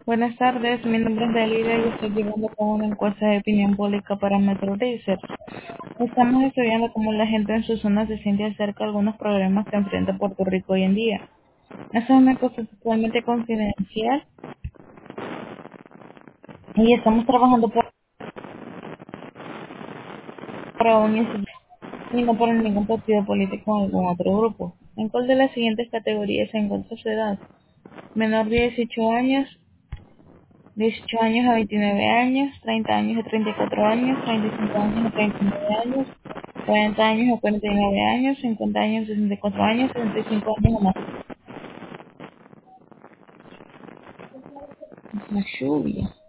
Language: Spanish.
Buenas tardes, mi nombre es Delida y estoy llevando con una encuesta de opinión pública para Metro Research. Estamos estudiando cómo la gente en su zona se siente acerca de algunos problemas que enfrenta Puerto Rico hoy en día. Esta es una encuesta totalmente confidencial y estamos trabajando para un instituto y no por ningún partido político o algún otro grupo. ¿En cuál de las siguientes categorías se encuentra su edad? Menor de 18 años, 18 años a 29 años, 30 años a 34 años, 35 años a 39 años, 40 años a 49 años, 50 años a 64 años, 65 años o más. Es la lluvia.